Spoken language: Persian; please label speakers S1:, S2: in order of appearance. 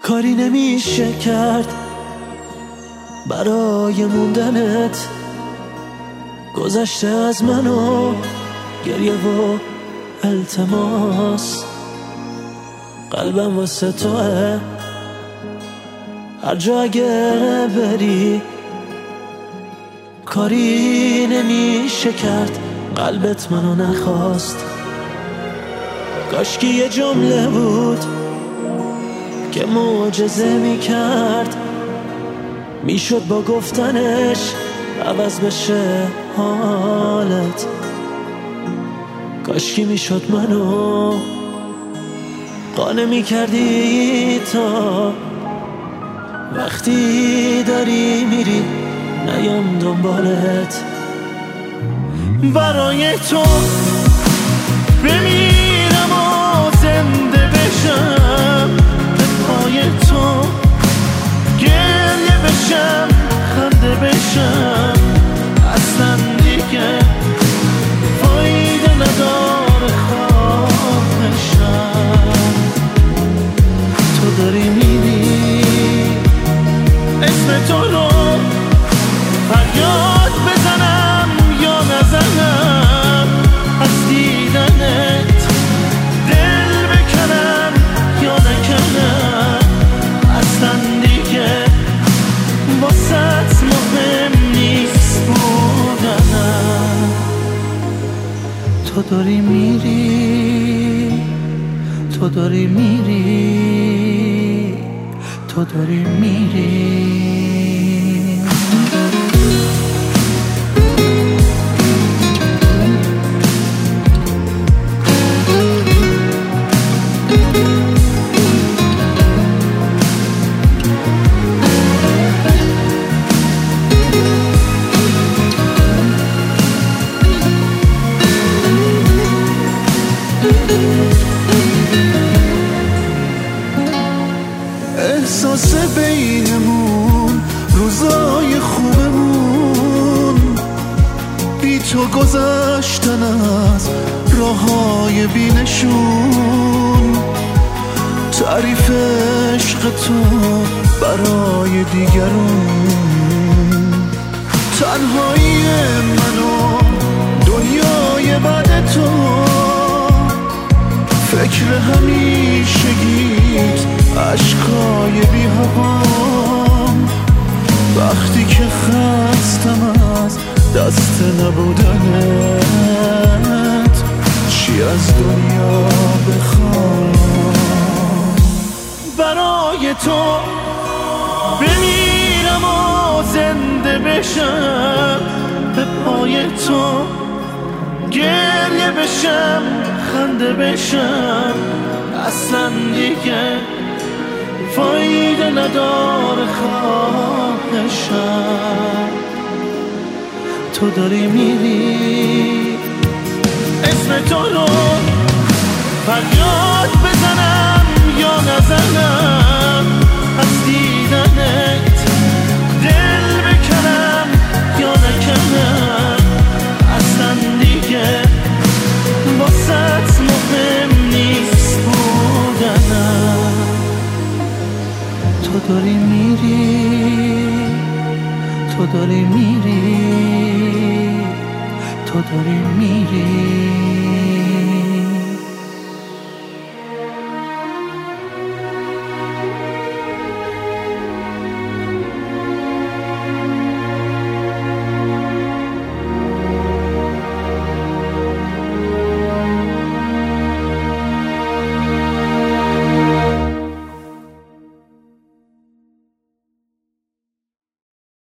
S1: کاری نمیشه کرد برای موندنت. گذشته از منو گریه و التماس، قلبم واسه توه هر جا اگه بری. کاری نمیشه کرد قلبت منو نخواست. کاشکی یه جمله بود که معجزه میکرد، میشد با گفتنش عوض بشه حالت. کاشکی میشد منو قانع میکردی تا وقتی داری میری نیام دنبالت. برای تو بمیرم و زنده بشم، به پای تو گریه بشم خنده بشم. اصلا دیگه فایده نداره خواهشم. تو داری میری اسم تو رو فریاد بزنم یا نزنم، از دیدنت دل بکنم یا نکنم. اصلا دیگه واسط مهم نیست بودنم. تو داری میری، تو داری میری، تو داری میری. احساس بینمون روزای خوبمون بی تو گذشتن از راههای بینشون. تعریف عشق تو برای دیگرون، تنهایی منو دنیای بعد تو. فکر همیشگیت عشقای بی هوام، وقتی که خستم از دست نبودنت چی از دنیا بخوام. برای تو بمیرم و زنده بشم، به پای تو گریه بشم خنده بشم. اصلا دیگه فایده نداره خواهشم. تو داری میری اسم تو رو فریاد بزنم یا نزنم، از دیدنت دل بکنم یا نکنم. اصلا دیگه واسط مهم نیست بودنم. تو داری میری، تو داری میری، تو داری میری.